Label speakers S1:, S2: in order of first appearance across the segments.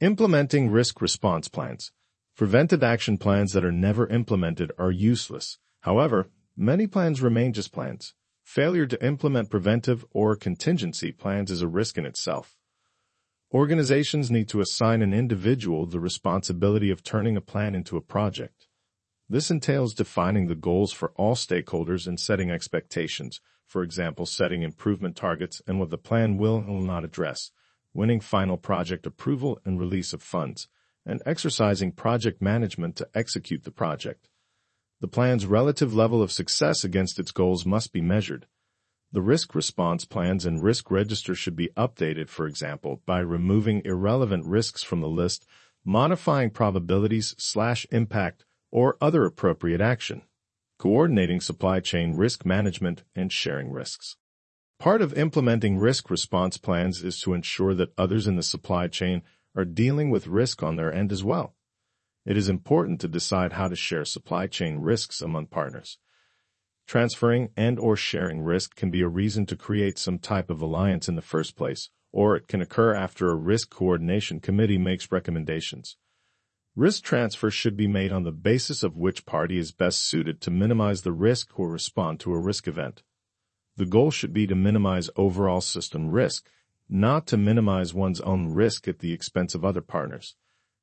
S1: Implementing risk response plans. Preventive action plans that are never implemented are useless. However, many plans remain just plans. Failure to implement preventive or contingency plans is a risk in itself. Organizations need to assign an individual the responsibility of turning a plan into a project. This entails defining the goals for all stakeholders and setting expectations, for example, setting improvement targets and what the plan will and will not address, winning final project approval and release of funds, and exercising project management to execute the project. The plan's relative level of success against its goals must be measured. The risk response plans and risk register should be updated, for example, by removing irrelevant risks from the list, modifying probabilities/impact, or other appropriate action. Coordinating supply chain risk management and sharing risks. Part of implementing risk response plans is to ensure that others in the supply chain are dealing with risk on their end as well. It is important to decide how to share supply chain risks among partners. Transferring and/or sharing risk can be a reason to create some type of alliance in the first place, or it can occur after a risk coordination committee makes recommendations. Risk transfer should be made on the basis of which party is best suited to minimize the risk or respond to a risk event. The goal should be to minimize overall system risk, not to minimize one's own risk at the expense of other partners.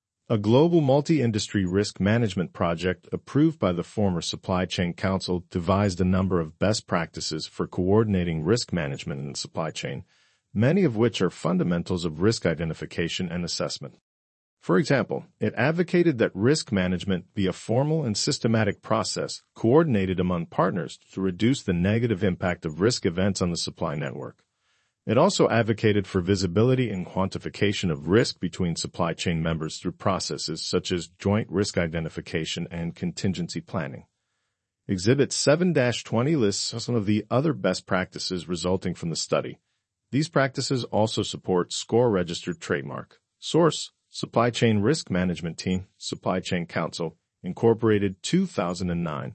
S1: A global multi-industry risk management project approved by the former Supply Chain Council devised a number of best practices for coordinating risk management in the supply chain, many of which are fundamentals of risk identification and assessment. For example, it advocated that risk management be a formal and systematic process coordinated among partners to reduce the negative impact of risk events on the supply network. It also advocated for visibility and quantification of risk between supply chain members through processes such as joint risk identification and contingency planning. Exhibit 7-20 lists some of the other best practices resulting from the study. These practices also support SCOR-registered trademark. Source: Supply Chain Risk Management Team, Supply Chain Council, Incorporated, 2009.